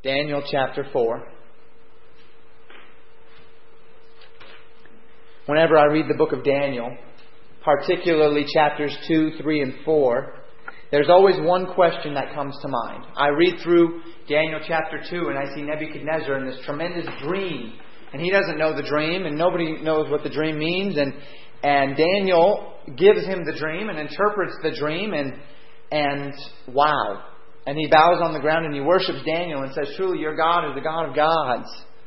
Daniel chapter 4. Whenever I read the book of Daniel, particularly chapters 2, 3, and 4, there's always one question that comes to mind. I read through Daniel chapter 2 and I see Nebuchadnezzar in this tremendous dream. And he doesn't know the dream and nobody knows what the dream means. And Daniel gives him the dream and interprets the dream and wow. And he bows on the ground and he worships Daniel and says, "Truly your God is the God of gods."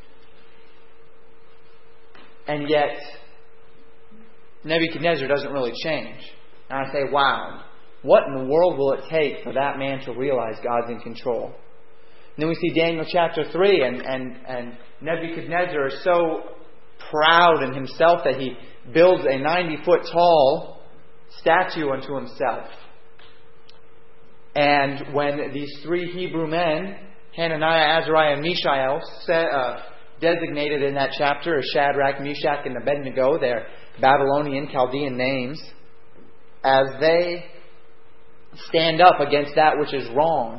And yet, Nebuchadnezzar doesn't really change. And I say, wow, what in the world will it take for that man to realize God's in control? And then we see Daniel chapter 3 and Nebuchadnezzar is so proud in himself that he builds a 90-foot tall statue unto himself. And when these three Hebrew men, Hananiah, Azariah, and Mishael, designated in that chapter as Shadrach, Meshach, and Abednego, their Babylonian, Chaldean names, as they stand up against that which is wrong,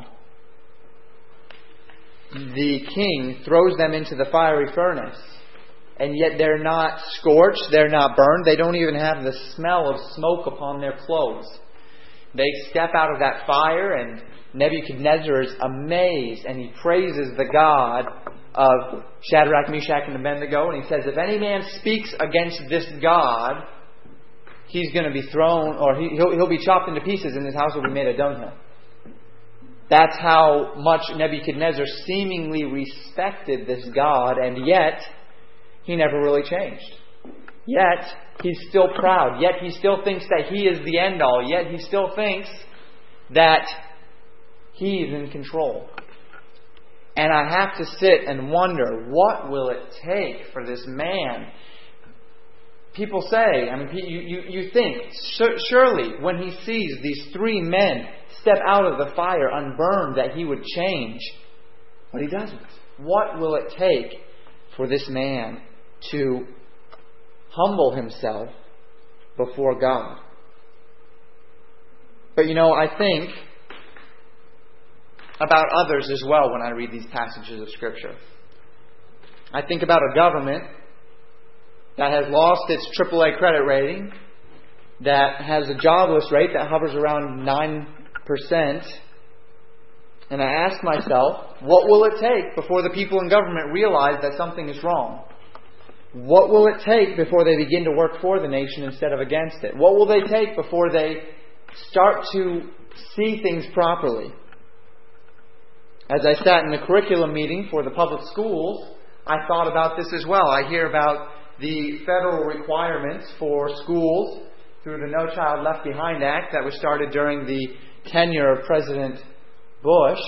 the king throws them into the fiery furnace. And yet they're not scorched, they're not burned, they don't even have the smell of smoke upon their clothes. They step out of that fire and Nebuchadnezzar is amazed and he praises the God of Shadrach, Meshach, and Abednego. And he says, if any man speaks against this God, he's going to be thrown, or he'll be chopped into pieces and his house will be made a dunghill. That's how much Nebuchadnezzar seemingly respected this God, and yet he never really changed. Yet he's still proud. Yet he still thinks that he is the end all. Yet he still thinks that he is in control. And I have to sit and wonder, what will it take for this man? People say, you think, surely when he sees these three men step out of the fire unburned, that he would change. But he doesn't. What will it take for this man to humble himself before God? But I think about others as well when I read these passages of Scripture. I think about a government that has lost its AAA credit rating, that has a jobless rate that hovers around 9%. And I ask myself, what will it take before the people in government realize that something is wrong? What will it take before they begin to work for the nation instead of against it? What will they take before they start to see things properly? As I sat in the curriculum meeting for the public schools, I thought about this as well. I hear about the federal requirements for schools through the No Child Left Behind Act that was started during the tenure of President Bush.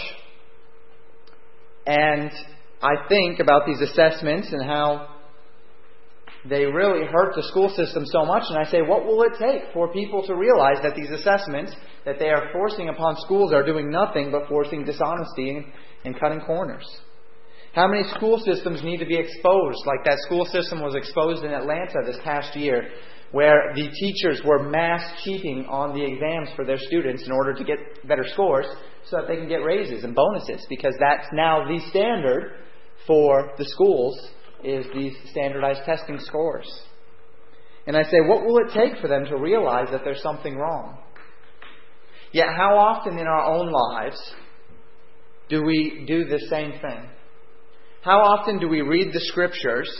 And I think about these assessments and how they really hurt the school system so much. And I say, what will it take for people to realize that these assessments that they are forcing upon schools are doing nothing but forcing dishonesty and cutting corners? How many school systems need to be exposed, like that school system was exposed in Atlanta this past year, where the teachers were mass cheating on the exams for their students in order to get better scores so that they can get raises and bonuses, because that's now the standard for the schools, is these standardized testing scores. And I say, what will it take for them to realize that there's something wrong? Yet how often in our own lives do we do the same thing? How often do we read the Scriptures?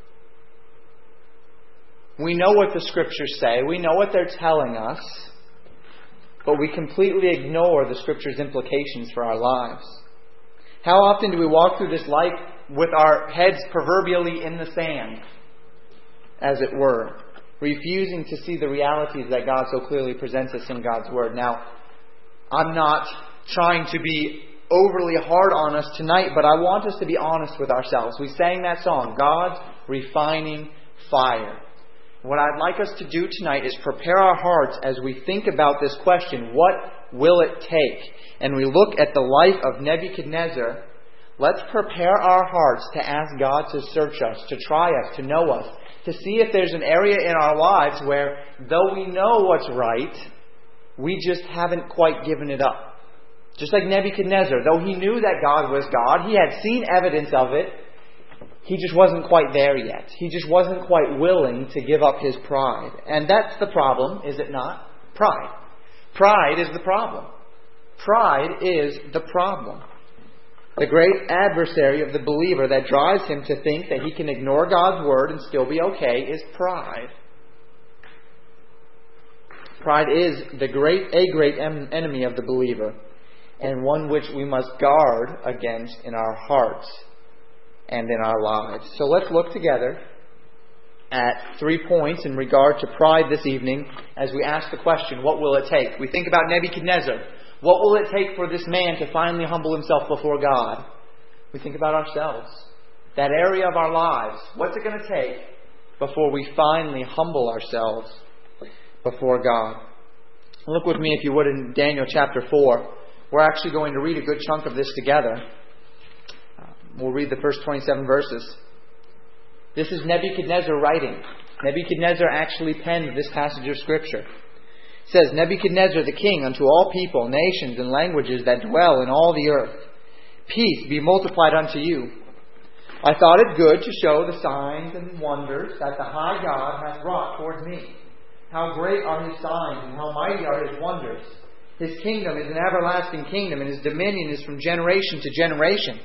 We know what the Scriptures say. We know what they're telling us. But we completely ignore the Scriptures' implications for our lives. How often do we walk through this life with our heads proverbially in the sand, as it were, refusing to see the realities that God so clearly presents us in God's Word? Now, I'm not trying to be overly hard on us tonight, but I want us to be honest with ourselves. We sang that song, God's Refining Fire. What I'd like us to do tonight is prepare our hearts as we think about this question, what will it take? And we look at the life of Nebuchadnezzar. Let's prepare our hearts to ask God to search us, to try us, to know us, to see if there's an area in our lives where, though we know what's right, we just haven't quite given it up. Just like Nebuchadnezzar, though he knew that God was God, he had seen evidence of it, he just wasn't quite there yet. He just wasn't quite willing to give up his pride. And that's the problem, is it not? Pride. Pride is the problem. Pride is the problem. The great adversary of the believer that drives him to think that he can ignore God's Word and still be okay is pride. Pride is a great enemy of the believer, and one which we must guard against in our hearts and in our lives. So let's look together at 3 points in regard to pride this evening as we ask the question, what will it take? We think about Nebuchadnezzar. What will it take for this man to finally humble himself before God? We think about ourselves. That area of our lives. What's it going to take before we finally humble ourselves before God? Look with me, if you would, in Daniel chapter 4. We're actually going to read a good chunk of this together. We'll read the first 27 verses. This is Nebuchadnezzar writing. Nebuchadnezzar actually penned this passage of Scripture. It says, Nebuchadnezzar the king unto all people, nations, and languages that dwell in all the earth. Peace be multiplied unto you. I thought it good to show the signs and wonders that the high God hath wrought towards me. How great are His signs, and how mighty are His wonders. His kingdom is an everlasting kingdom, and His dominion is from generation to generation.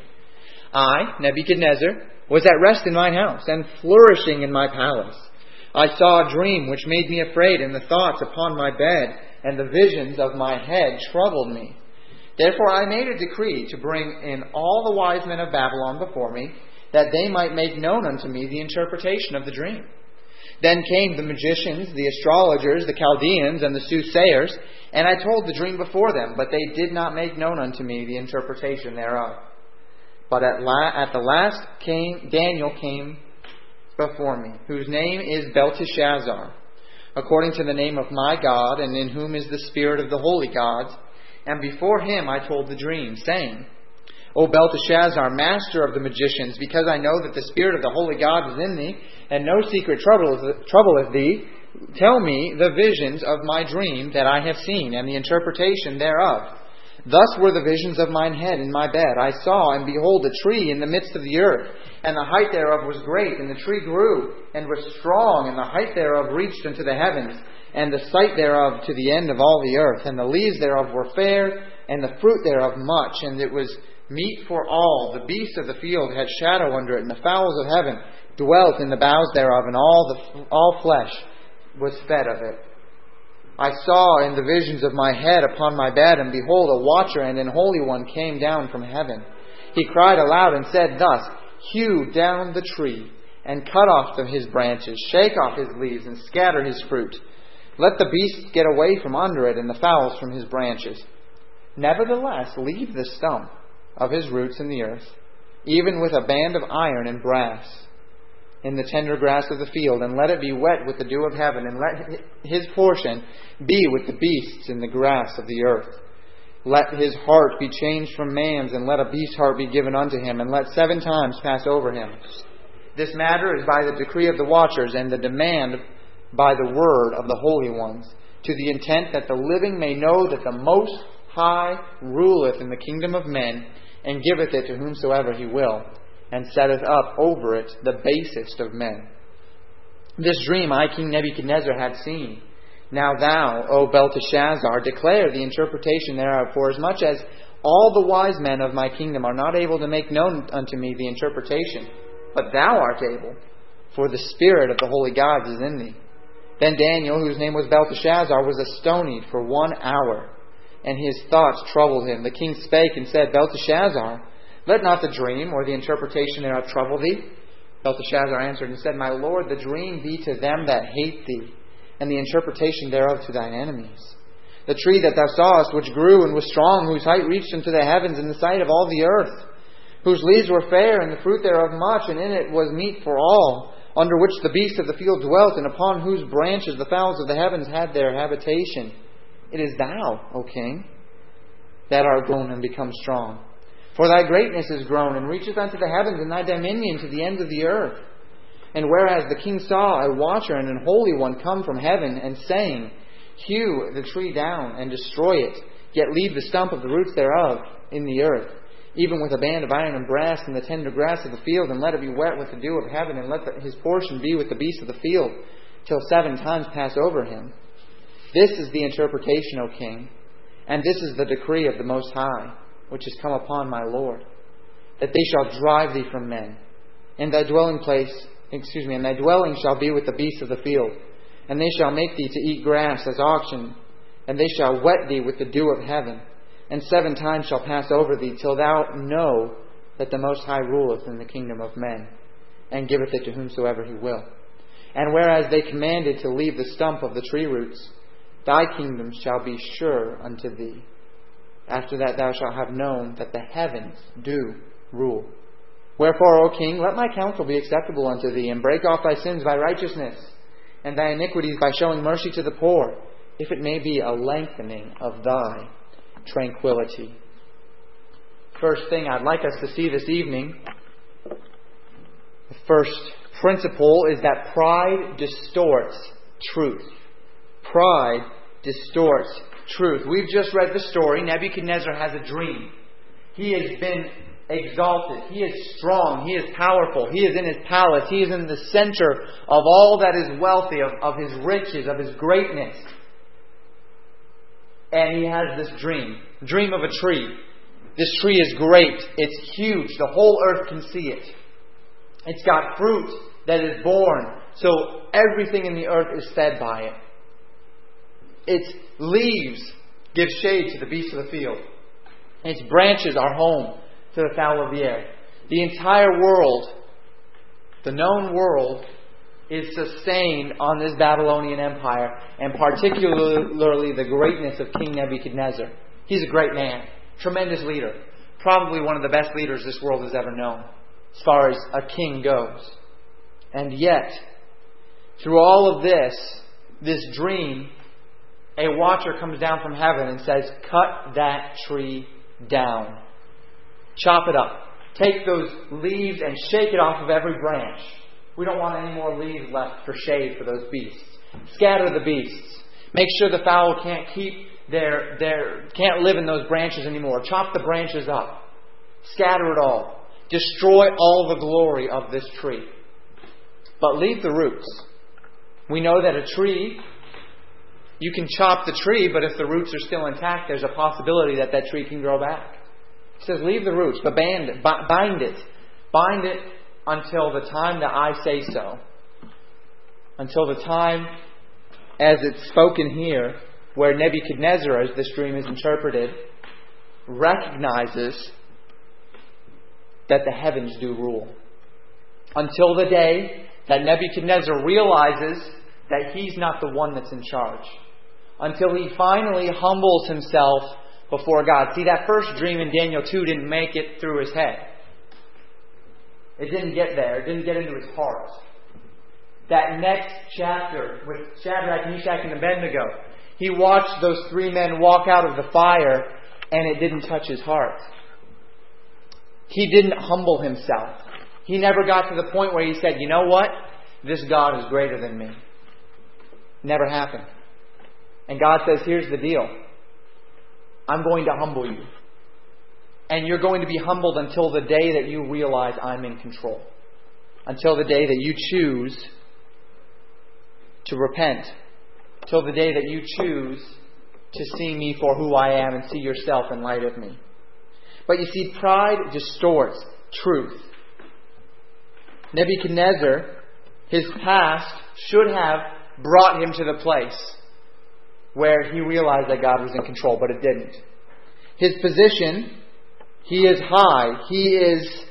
I, Nebuchadnezzar, was at rest in mine house, and flourishing in my palace. I saw a dream which made me afraid, and the thoughts upon my bed and the visions of my head troubled me. Therefore I made a decree to bring in all the wise men of Babylon before me, that they might make known unto me the interpretation of the dream. Then came the magicians, the astrologers, the Chaldeans, and the soothsayers, and I told the dream before them, but they did not make known unto me the interpretation thereof. But at the last Daniel came before me, whose name is Belteshazzar, according to the name of my God, and in whom is the spirit of the holy gods. And before him I told the dream, saying, O Belteshazzar, master of the magicians, because I know that the spirit of the holy gods is in thee, and no secret troubleth thee, tell me the visions of my dream that I have seen, and the interpretation thereof. Thus were the visions of mine head in my bed. I saw, and behold, a tree in the midst of the earth, and the height thereof was great, and the tree grew, and was strong, and the height thereof reached unto the heavens, and the sight thereof to the end of all the earth. And the leaves thereof were fair, and the fruit thereof much, and it was meat for all. The beasts of the field had shadow under it, and the fowls of heaven dwelt in the boughs thereof, and all flesh was fed of it. I saw in the visions of my head upon my bed, and behold, a watcher and an holy one came down from heaven. He cried aloud and said thus, Hew down the tree, and cut off his branches, shake off his leaves, and scatter his fruit. Let the beasts get away from under it, and the fowls from his branches. Nevertheless, leave the stump of his roots in the earth, even with a band of iron and brass, in the tender grass of the field, and let it be wet with the dew of heaven, and let his portion be with the beasts in the grass of the earth. Let his heart be changed from man's, and let a beast's heart be given unto him, and let 7 times pass over him. This matter is by the decree of the watchers, and the demand by the word of the holy ones, to the intent that the living may know that the Most High ruleth in the kingdom of men, and giveth it to whomsoever He will, and setteth up over it the basest of men. This dream I, King Nebuchadnezzar, had seen. Now thou, O Belteshazzar, declare the interpretation thereof, for as much as all the wise men of my kingdom are not able to make known unto me the interpretation, but thou art able, for the spirit of the holy gods is in thee. Then Daniel, whose name was Belteshazzar, was astonied for 1 hour, and his thoughts troubled him. The king spake and said, Belteshazzar, let not the dream or the interpretation thereof trouble thee. Belteshazzar answered and said, My lord, the dream be to them that hate thee, and the interpretation thereof to thine enemies. The tree that thou sawest, which grew and was strong, whose height reached unto the heavens in the sight of all the earth, whose leaves were fair, and the fruit thereof much, and in it was meat for all, under which the beasts of the field dwelt, and upon whose branches the fowls of the heavens had their habitation. It is thou, O king, that art grown and become strong. For thy greatness is grown, and reacheth unto the heavens, and thy dominion to the ends of the earth. And whereas the king saw a watcher and an holy one come from heaven, and saying, Hew the tree down, and destroy it, yet leave the stump of the roots thereof in the earth, even with a band of iron and brass and the tender grass of the field, and let it be wet with the dew of heaven, and let his portion be with the beasts of the field, till 7 times pass over him. This is the interpretation, O king, and this is the decree of the Most High, which is come upon my Lord, that they shall drive thee from men, and thy dwelling shall be with the beasts of the field, and they shall make thee to eat grass as oxen, and they shall wet thee with the dew of heaven, and 7 times shall pass over thee, till thou know that the Most High ruleth in the kingdom of men, and giveth it to whomsoever he will. And whereas they commanded to leave the stump of the tree roots, thy kingdom shall be sure unto thee. After that thou shalt have known that the heavens do rule. Wherefore, O king, let my counsel be acceptable unto thee, and break off thy sins by righteousness, and thy iniquities by showing mercy to the poor, if it may be a lengthening of thy tranquility. First thing I'd like us to see this evening, the first principle, is that pride distorts truth. Pride distorts truth. We've just read the story. Nebuchadnezzar has a dream. He has been exalted. He is strong. He is powerful. He is in his palace. He is in the center of all that is wealthy, of his riches, of his greatness. And he has this dream of a tree. This tree is great. It's huge. The whole earth can see it. It's got fruit that is born, so everything in the earth is fed by it. Its leaves give shade to the beasts of the field. Its branches are home to the fowl of the air. The entire world, the known world, is sustained on this Babylonian empire, and particularly the greatness of King Nebuchadnezzar. He's a great man, tremendous leader, probably one of the best leaders this world has ever known, as far as a king goes. And yet, through all of this dream, a watcher comes down from heaven and says, cut that tree down. Chop it up. Take those leaves and shake it off of every branch. We don't want any more leaves left for shade for those beasts. Scatter the beasts. Make sure the fowl can't can't live in those branches anymore. Chop the branches up. Scatter it all. Destroy all the glory of this tree. But leave the roots. We know that a tree, you can chop the tree, but if the roots are still intact, there's a possibility that that tree can grow back. He says, leave the roots, but bind it. Bind it until the time that I say so. Until the time, as it's spoken here, where Nebuchadnezzar, as this dream is interpreted, recognizes that the heavens do rule. Until the day that Nebuchadnezzar realizes that he's not the one that's in charge. Until he finally humbles himself before God. See, that first dream in Daniel 2 didn't make it through his head. It didn't get there. It didn't get into his heart. That next chapter with Shadrach, Meshach, and Abednego, he watched those 3 men walk out of the fire, and it didn't touch his heart. He didn't humble himself. He never got to the point where he said, you know what? This God is greater than me. Never happened. And God says, here's the deal. I'm going to humble you. And you're going to be humbled until the day that you realize I'm in control. Until the day that you choose to repent. Till the day that you choose to see me for who I am and see yourself in light of me. But you see, pride distorts truth. Nebuchadnezzar, his past should have brought him to the place where he realized that God was in control, but it didn't. His position, he is high, he is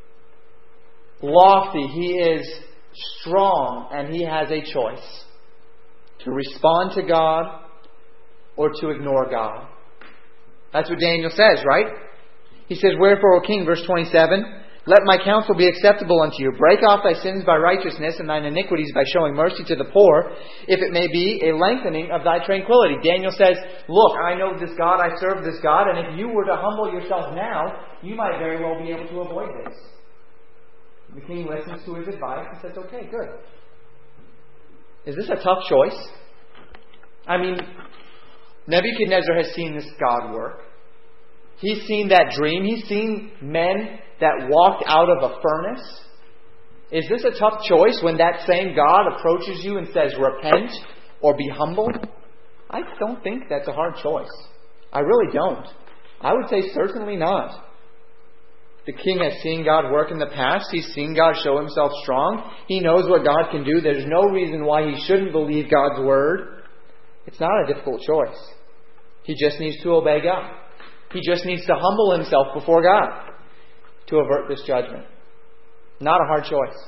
lofty, he is strong, and he has a choice to respond to God or to ignore God. That's what Daniel says, right? He says, wherefore, O king, verse 27, let my counsel be acceptable unto you. Break off thy sins by righteousness, and thine iniquities by showing mercy to the poor, if it may be a lengthening of thy tranquility. Daniel says, look, I know this God, I serve this God, and if you were to humble yourself now, you might very well be able to avoid this. The king listens to his advice and says, okay, good. Is this a tough choice? I mean, Nebuchadnezzar has seen this God work. He's seen that dream. He's seen men that walked out of a furnace. Is this a tough choice when that same God approaches you and says, repent or be humble? I don't think that's a hard choice. I really don't. I would say certainly not. The king has seen God work in the past. He's seen God show Himself strong. He knows what God can do. There's no reason why he shouldn't believe God's word. It's not a difficult choice. He just needs to obey God. He just needs to humble himself before God to avert this judgment. Not a hard choice.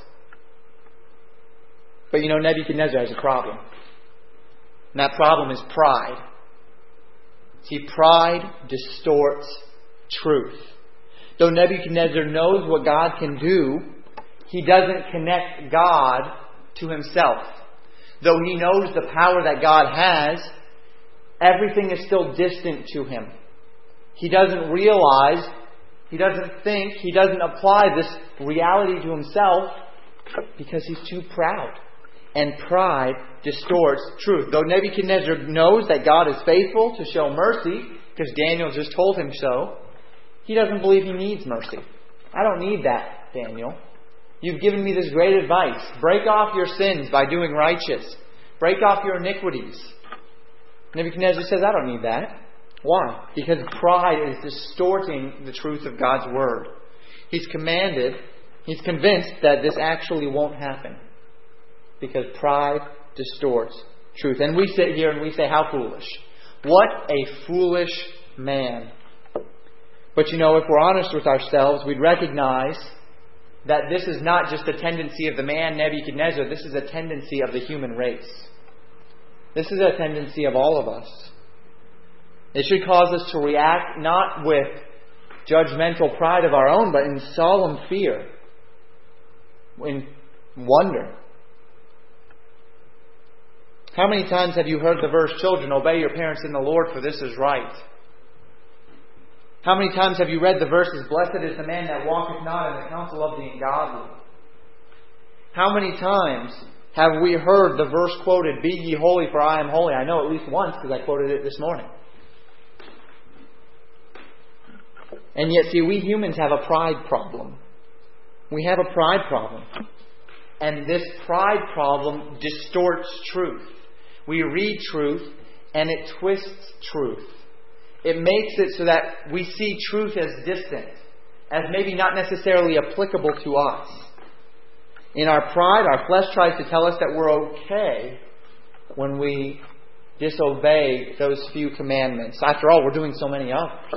But Nebuchadnezzar has a problem. And that problem is pride. See, pride distorts truth. Though Nebuchadnezzar knows what God can do, he doesn't connect God to himself. Though he knows the power that God has, everything is still distant to him. He doesn't realize, he doesn't think, he doesn't apply this reality to himself because he's too proud. And pride distorts truth. Though Nebuchadnezzar knows that God is faithful to show mercy, because Daniel just told him so, he doesn't believe he needs mercy. I don't need that, Daniel. You've given me this great advice. Break off your sins by doing righteous. Break off your iniquities. Nebuchadnezzar says, I don't need that. Why? Because pride is distorting the truth of God's word. He's convinced that this actually won't happen. Because pride distorts truth. And we sit here and we say, how foolish. What a foolish man. But if we're honest with ourselves, we'd recognize that this is not just a tendency of the man Nebuchadnezzar. This is a tendency of the human race. This is a tendency of all of us. It should cause us to react not with judgmental pride of our own, but in solemn fear, in wonder. How many times have you heard the verse, children, obey your parents in the Lord, for this is right? How many times have you read the verses, blessed is the man that walketh not in the counsel of the ungodly? How many times have we heard the verse quoted, be ye holy, for I am holy? I know at least once, because I quoted it this morning. And yet, see, we humans have a pride problem. We have a pride problem. And this pride problem distorts truth. We read truth, and it twists truth. It makes it so that we see truth as distant, as maybe not necessarily applicable to us. In our pride, our flesh tries to tell us that we're okay when we disobey those few commandments. After all, we're doing so many others.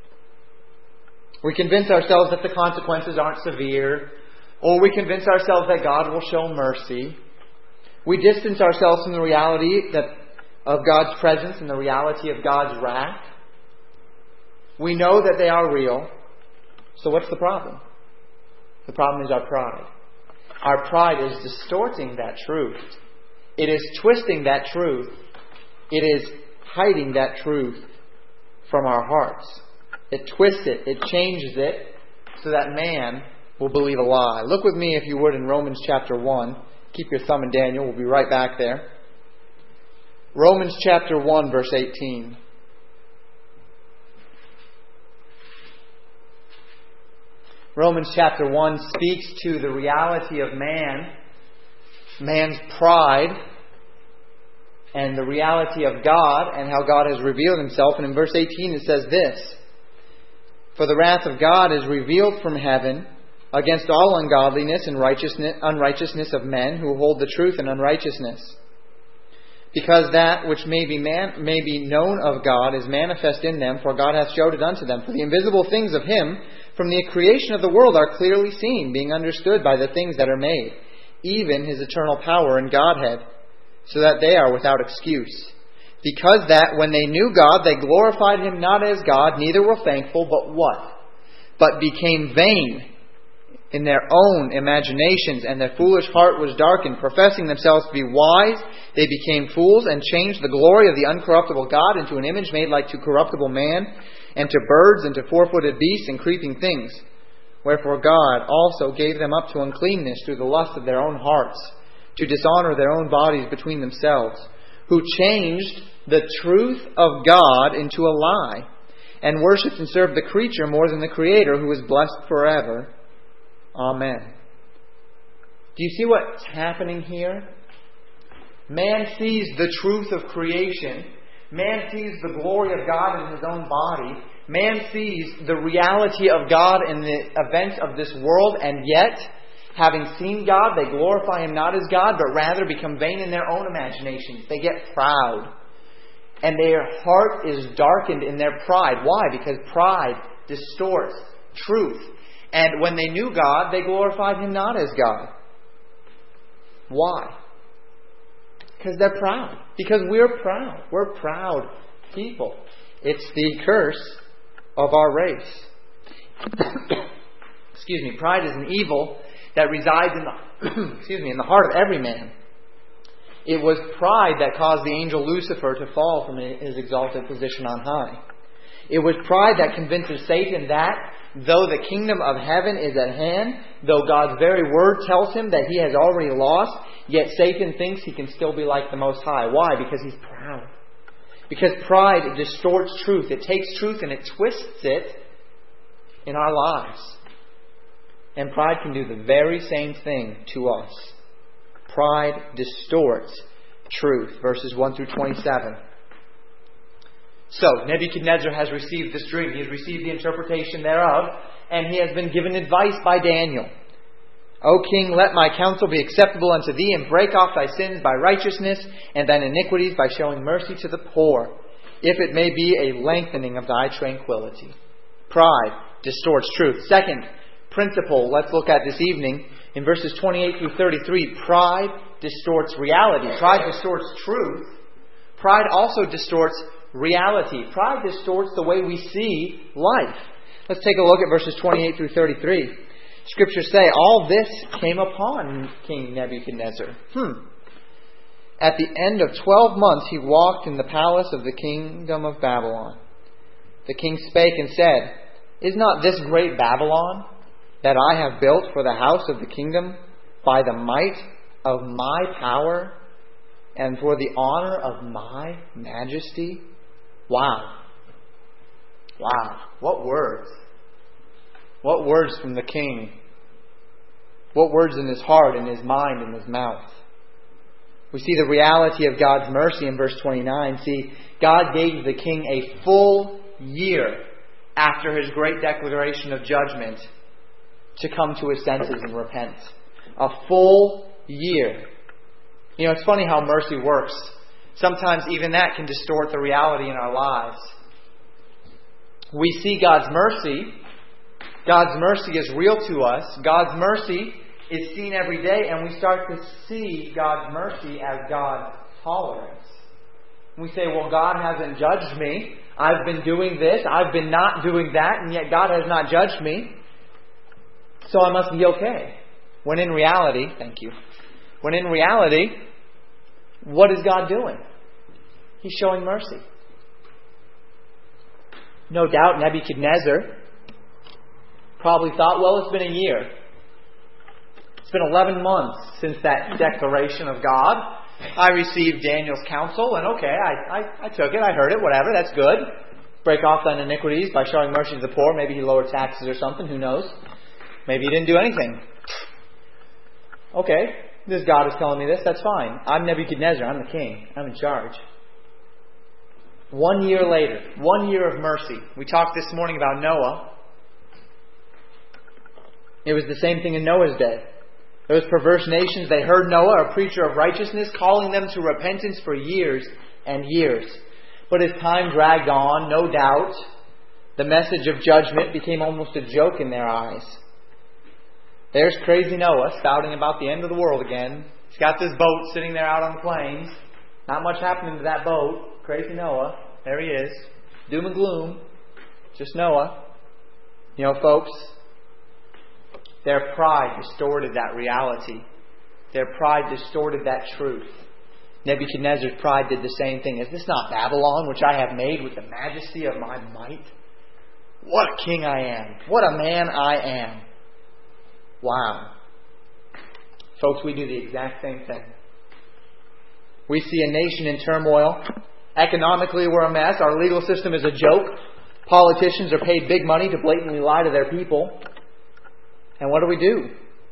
We convince ourselves that the consequences aren't severe, or we convince ourselves that God will show mercy. We distance ourselves from the reality of God's presence and the reality of God's wrath. We know that they are real. So what's the problem? The problem is our pride. Our pride is distorting that truth. It is twisting that truth. It is hiding that truth from our hearts. It twists it. It changes it so that man will believe a lie. Look with me, if you would, in Romans chapter 1. Keep your thumb in Daniel. We'll be right back there. Romans chapter 1, verse 18. Romans chapter 1 speaks to the reality of man's pride, and the reality of God, and how God has revealed Himself. And in verse 18 it says this, for the wrath of God is revealed from heaven against all ungodliness and unrighteousness of men who hold the truth in unrighteousness. Because that which may be known of God is manifest in them, for God hath showed it unto them. For the invisible things of Him from the creation of the world are clearly seen, being understood by the things that are made, even His eternal power and Godhead, so that they are without excuse. Because that when they knew God, they glorified Him not as God, neither were thankful, but what? But became vain in their own imaginations, and their foolish heart was darkened. Professing themselves to be wise, they became fools, and changed the glory of the uncorruptible God into an image made like to corruptible man, and to birds, and to four-footed beasts, and creeping things. Wherefore God also gave them up to uncleanness through the lust of their own hearts, to dishonor their own bodies between themselves, who changed the truth of God into a lie, and worshipped and served the creature more than the Creator, who is blessed forever. Amen. Do you see what's happening here? Man sees the truth of creation. Man sees the glory of God in his own body. Man sees the reality of God in the events of this world, and yet, having seen God, they glorify Him not as God, but rather become vain in their own imaginations. They get proud. And their heart is darkened in their pride. Why? Because pride distorts truth. And when they knew God, they glorified Him not as God. Why? Because they're proud. Because we're proud. We're proud people. It's the curse of our race. Excuse me. Pride is an evil that resides in the in the heart of every man. It was pride that caused the angel Lucifer to fall from his exalted position on high. It was pride that convinces Satan that, though the kingdom of heaven is at hand, though God's very word tells him that he has already lost, yet Satan thinks he can still be like the Most High. Why? Because he's proud. Because pride distorts truth. It takes truth and it twists it in our lives. And pride can do the very same thing to us. Pride distorts truth. Verses 1 through 27. So, Nebuchadnezzar has received this dream. He has received the interpretation thereof, and he has been given advice by Daniel. O king, let my counsel be acceptable unto thee, and break off thy sins by righteousness, and thine iniquities by showing mercy to the poor, if it may be a lengthening of thy tranquility. Pride distorts truth. Second principle let's look at this evening, in verses 28 through 33, pride distorts reality. Pride distorts truth. Pride also distorts reality. Pride distorts the way we see life. Let's take a look at verses 28 through 33. Scriptures say, all this came upon King Nebuchadnezzar. At the end of 12 months he walked in the palace of the kingdom of Babylon. The king spake and said, is not this great Babylon that I have built for the house of the kingdom by the might of my power and for the honor of my majesty? Wow. Wow. What words. What words from the king. What words in his heart, in his mind, in his mouth. We see the reality of God's mercy in verse 29. See, God gave the king a full year after his great declaration of judgment to come to his senses and repent. A full year. You know, it's funny how mercy works. Sometimes even that can distort the reality in our lives. We see God's mercy. God's mercy is real to us. God's mercy is seen every day, and we start to see God's mercy as God's tolerance. We say, well, God hasn't judged me. I've been doing this. I've been not doing that, and yet God has not judged me. So I must be okay. When in reality, what is God doing? He's showing mercy. No doubt Nebuchadnezzar probably thought, well, it's been a year. It's been 11 months since that declaration of God. I received Daniel's counsel, and okay, I took it, I heard it, whatever, that's good. Break off thine iniquities by showing mercy to the poor. Maybe he lowered taxes or something, who knows? Maybe he didn't do anything. Okay, this God is telling me this, that's fine. I'm Nebuchadnezzar, I'm the king, I'm in charge. 1 year later, 1 year of mercy. We talked this morning about Noah. It was the same thing in Noah's day. Those perverse nations, they heard Noah, a preacher of righteousness, calling them to repentance for years and years. But as time dragged on, no doubt, the message of judgment became almost a joke in their eyes. There's crazy Noah spouting about the end of the world again. He's got this boat sitting there out on the plains. Not much happening to that boat. Crazy Noah. There he is. Doom and gloom. Just Noah. You know, folks, their pride distorted that reality. Their pride distorted that truth. Nebuchadnezzar's pride did the same thing. Is this not Babylon, which I have made with the majesty of my might? What a king I am. What a man I am. Wow. Folks, we do the exact same thing. We see a nation in turmoil. Economically, we're a mess. Our legal system is a joke. Politicians are paid big money to blatantly lie to their people. And what do?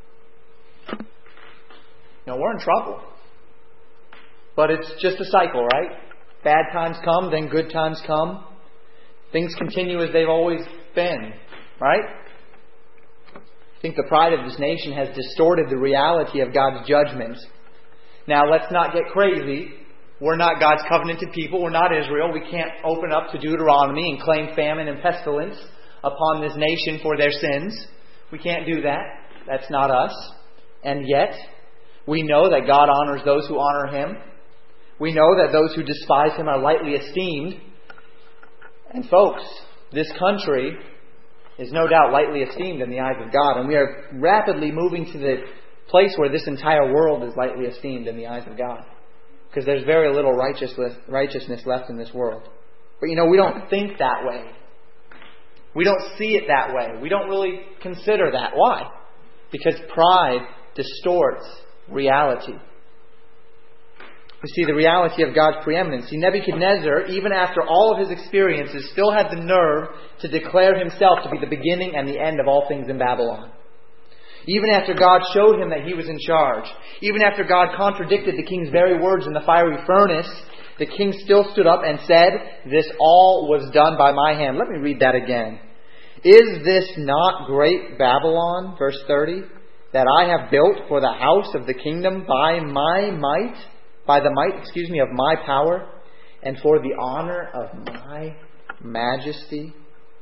We're in trouble. But it's just a cycle, right? Bad times come, then good times come. Things continue as they've always been, right? I think the pride of this nation has distorted the reality of God's judgment. Now, let's not get crazy. We're not God's covenanted people. We're not Israel. We can't open up to Deuteronomy and claim famine and pestilence upon this nation for their sins. We can't do that. That's not us. And yet, we know that God honors those who honor Him. We know that those who despise Him are lightly esteemed. And folks, this country is no doubt lightly esteemed in the eyes of God. And we are rapidly moving to the place where this entire world is lightly esteemed in the eyes of God. Because there's very little righteousness left in this world. But we don't think that way. We don't see it that way. We don't really consider that. Why? Because pride distorts reality. We see the reality of God's preeminence. See, Nebuchadnezzar, even after all of his experiences, still had the nerve to declare himself to be the beginning and the end of all things in Babylon. Even after God showed him that he was in charge, even after God contradicted the king's very words in the fiery furnace, the king still stood up and said, "This all was done by my hand." Let me read that again. "Is this not great Babylon," verse 30, "that I have built for the house of the kingdom by the might of my power, and for the honor of my majesty?"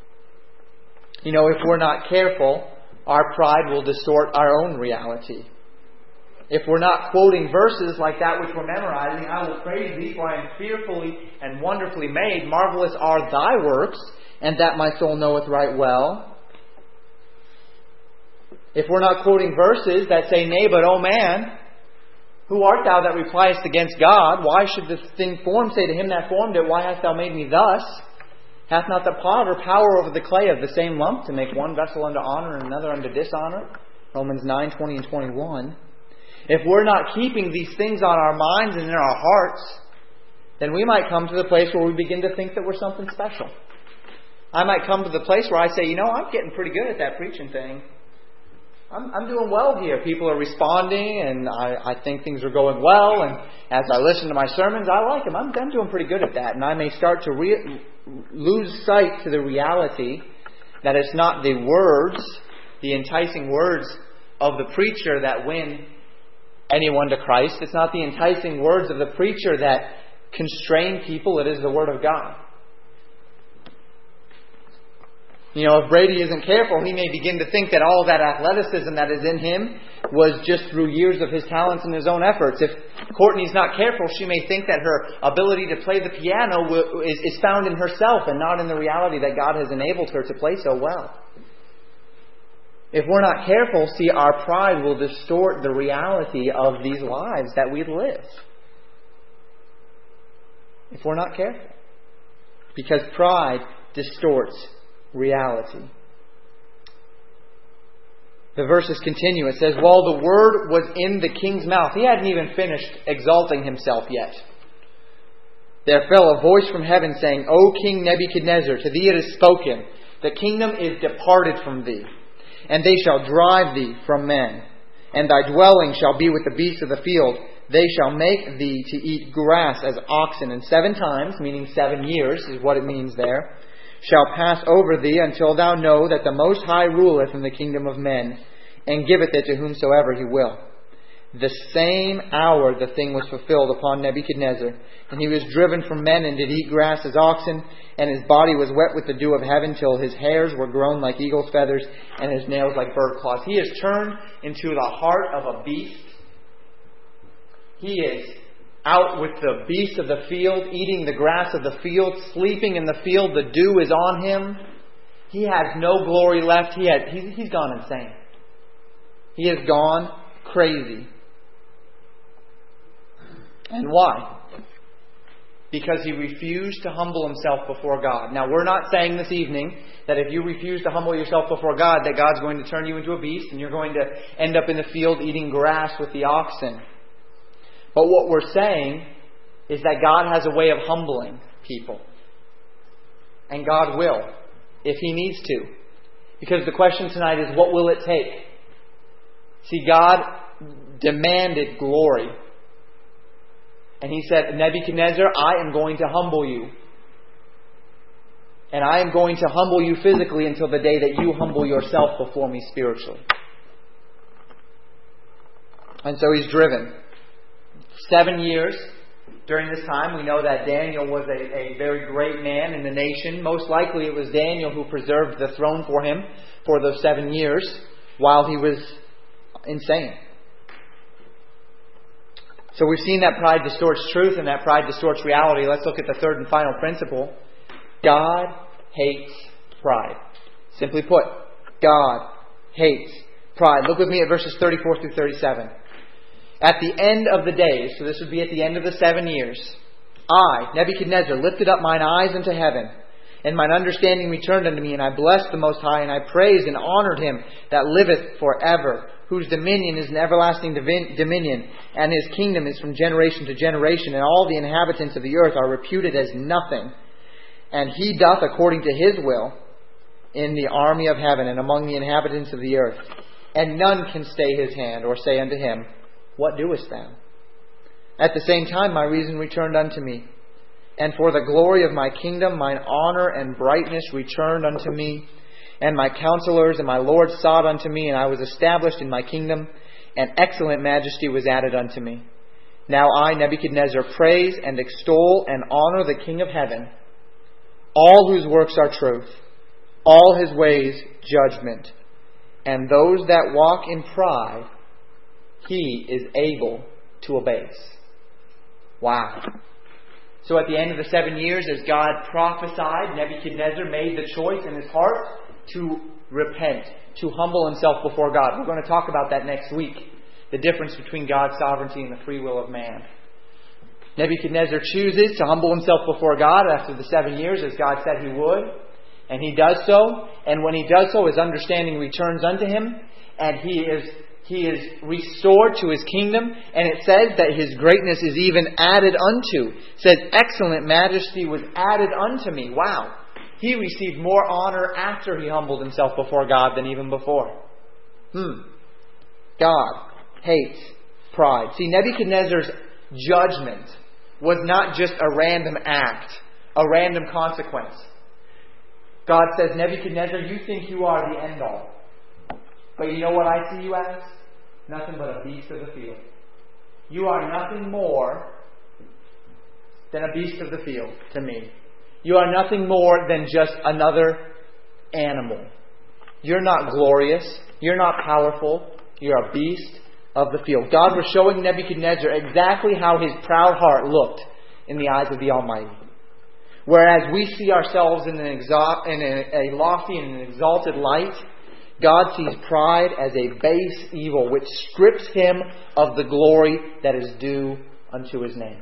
If we're not careful, our pride will distort our own reality. If we're not quoting verses like that which we're memorizing, "I will praise Thee, for I am fearfully and wonderfully made. Marvelous are Thy works, and that my soul knoweth right well." If we're not quoting verses that say, "Nay, but, O man, who art thou that repliest against God? Why should this thing formed say to him that formed it, Why hast thou made me thus? Hath not the potter power over the clay of the same lump to make one vessel unto honor and another unto dishonor?" Romans 9:20 and 21. If we're not keeping these things on our minds and in our hearts, then we might come to the place where we begin to think that we're something special. I might come to the place where I say, I'm getting pretty good at that preaching thing. I'm doing well here. People are responding, and I think things are going well. And as I listen to my sermons, I like them. I'm doing pretty good at that. And I may start to lose sight to the reality that it's not the words, the enticing words of the preacher that win anyone to Christ. It's not the enticing words of the preacher that constrain people. It is the Word of God. If Brady isn't careful, he may begin to think that all that athleticism that is in him was just through years of his talents and his own efforts. If Courtney's not careful, she may think that her ability to play the piano is found in herself and not in the reality that God has enabled her to play so well. If we're not careful, see, our pride will distort the reality of these lives that we live. If we're not careful. Because pride distorts reality. The verses continue. It says, "While the word was in the king's mouth," he hadn't even finished exalting himself yet, "there fell a voice from heaven saying, O King Nebuchadnezzar, to thee it is spoken, the kingdom is departed from thee, and they shall drive thee from men, and thy dwelling shall be with the beasts of the field. They shall make thee to eat grass as oxen, and 7 times," meaning 7 years is what it means there, "shall pass over thee until thou know that the Most High ruleth in the kingdom of men, and giveth it to whomsoever he will." The same hour the thing was fulfilled upon Nebuchadnezzar, and he was driven from men and did eat grass as oxen, and his body was wet with the dew of heaven till his hairs were grown like eagle's feathers, and his nails like bird claws. He is turned into the heart of a beast. He is out with the beasts of the field, eating the grass of the field, sleeping in the field. The dew is on him. He has no glory left. He's gone insane. He has gone crazy. And why? Because he refused to humble himself before God. Now, we're not saying this evening that if you refuse to humble yourself before God, that God's going to turn you into a beast and you're going to end up in the field eating grass with the oxen. But what we're saying is that God has a way of humbling people. And God will, if He needs to. Because the question tonight is, what will it take? See, God demanded glory. And He said, Nebuchadnezzar, I am going to humble you. And I am going to humble you physically until the day that you humble yourself before me spiritually. And so He's driven. 7 years during this time. We know that Daniel was a very great man in the nation. Most likely it was Daniel who preserved the throne for him for those 7 years while he was insane. So we've seen that pride distorts truth and that pride distorts reality. Let's look at the third and final principle. God hates pride. Simply put, God hates pride. Look with me at verses 34 through 37. At the end of the days, so this would be at the end of the 7 years, I, Nebuchadnezzar, lifted up mine eyes unto heaven, and mine understanding returned unto me, and I blessed the Most High, and I praised and honoured Him that liveth forever, whose dominion is an everlasting dominion, and His kingdom is from generation to generation, and all the inhabitants of the earth are reputed as nothing. And He doth according to His will in the army of heaven and among the inhabitants of the earth. And none can stay His hand or say unto Him, What doest thou? At the same time my reason returned unto me. And for the glory of my kingdom mine honour and brightness returned unto me. And my counselors and my lords sought unto me, and I was established in my kingdom, and excellent majesty was added unto me. Now I, Nebuchadnezzar, praise and extol and honour the King of heaven, all whose works are truth, all His ways judgment, and those that walk in pride He is able to abase. Wow. So at the end of the 7 years, as God prophesied, Nebuchadnezzar made the choice in his heart to repent, to humble himself before God. We're going to talk about that next week. The difference between God's sovereignty and the free will of man. Nebuchadnezzar chooses to humble himself before God after the 7 years, as God said He would. And he does so. And when he does so, his understanding returns unto him. And he is restored to his kingdom. And it says that his greatness is even added unto. It says, excellent majesty was added unto me. Wow. He received more honor after he humbled himself before God than even before. God hates pride. See, Nebuchadnezzar's judgment was not just a random act, a random consequence. God says, Nebuchadnezzar, you think you are the end all. But you know what I see you as? Nothing but a beast of the field. You are nothing more than a beast of the field to me. You are nothing more than just another animal. You're not glorious. You're not powerful. You're a beast of the field. God was showing Nebuchadnezzar exactly how his proud heart looked in the eyes of the Almighty. Whereas we see ourselves in a lofty and an exalted light, God sees pride as a base evil which strips Him of the glory that is due unto His name.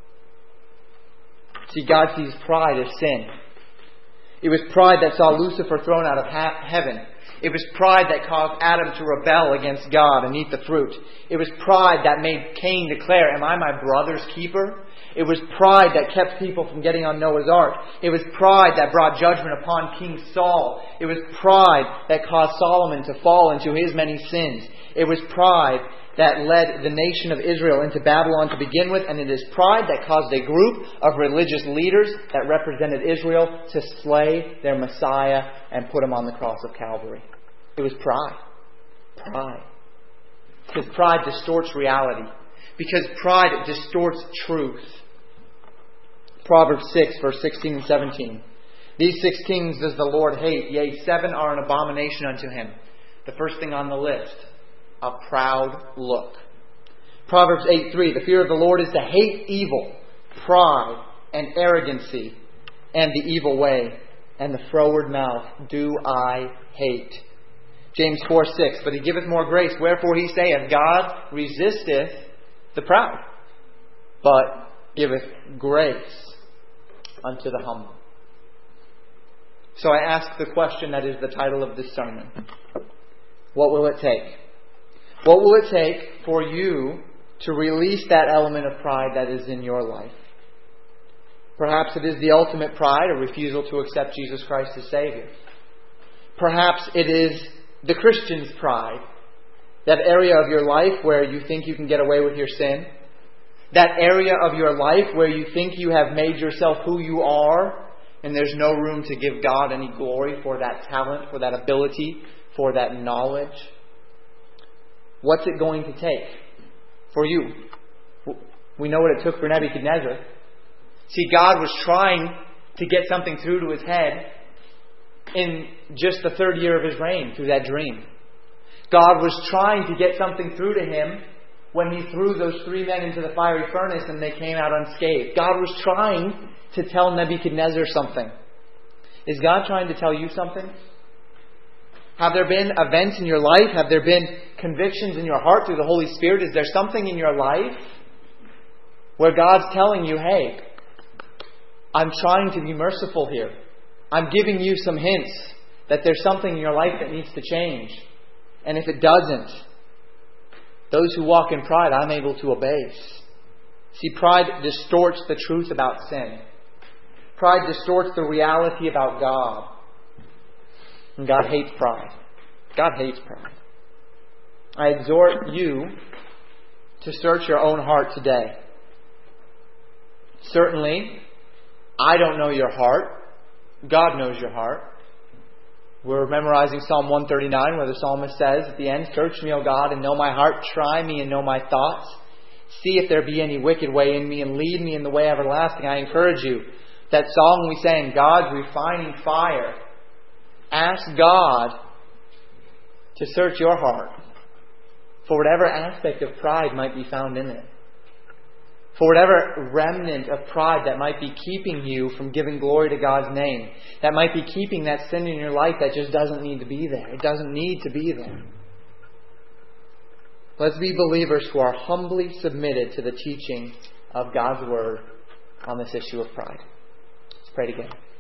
See, God sees pride as sin. It was pride that saw Lucifer thrown out of heaven. It was pride that caused Adam to rebel against God and eat the fruit. It was pride that made Cain declare, am I my brother's keeper? It was pride that kept people from getting on Noah's ark. It was pride that brought judgment upon King Saul. It was pride that caused Solomon to fall into his many sins. It was pride that led the nation of Israel into Babylon to begin with, and it is pride that caused a group of religious leaders that represented Israel to slay their Messiah and put Him on the cross of Calvary. It was pride. Pride. Because pride distorts reality. Because pride distorts truth. Proverbs 6, verse 16 and 17. These 6 kings does the Lord hate, yea, 7 are an abomination unto Him. The first thing on the list, a proud look. Proverbs 8:3. The fear of the Lord is to hate evil, pride, and arrogancy, and the evil way, and the froward mouth do I hate. James 4:6. But He giveth more grace, wherefore He saith, God resisteth the proud, but giveth grace unto the humble. So I ask the question that is the title of this sermon. What will it take? What will it take for you to release that element of pride that is in your life? Perhaps it is the ultimate pride, a refusal to accept Jesus Christ as Savior. Perhaps it is the Christian's pride, that area of your life where you think you can get away with your sin. That area of your life where you think you have made yourself who you are, and there's no room to give God any glory for that talent, for that ability, for that knowledge. What's it going to take for you? We know what it took for Nebuchadnezzar. See, God was trying to get something through to his head in just the third year of his reign through that dream. God was trying to get something through to him when he threw those 3 men into the fiery furnace and they came out unscathed. God was trying to tell Nebuchadnezzar something. Is God trying to tell you something? Have there been events in your life? Have there been convictions in your heart through the Holy Spirit? Is there something in your life where God's telling you, hey, I'm trying to be merciful here. I'm giving you some hints that there's something in your life that needs to change. And if it doesn't, those who walk in pride, I'm able to abase. See, pride distorts the truth about sin. Pride distorts the reality about God. And God hates pride. God hates pride. I exhort you to search your own heart today. Certainly, I don't know your heart. God knows your heart. We're memorizing Psalm 139 where the psalmist says at the end, "Search me, O God, and know my heart. Try me and know my thoughts. See if there be any wicked way in me and lead me in the way everlasting." I encourage you, that song we sang, God's refining fire. Ask God to search your heart for whatever aspect of pride might be found in it. For whatever remnant of pride that might be keeping you from giving glory to God's name. That might be keeping that sin in your life that just doesn't need to be there. It doesn't need to be there. Let's be believers who are humbly submitted to the teaching of God's Word on this issue of pride. Let's pray together.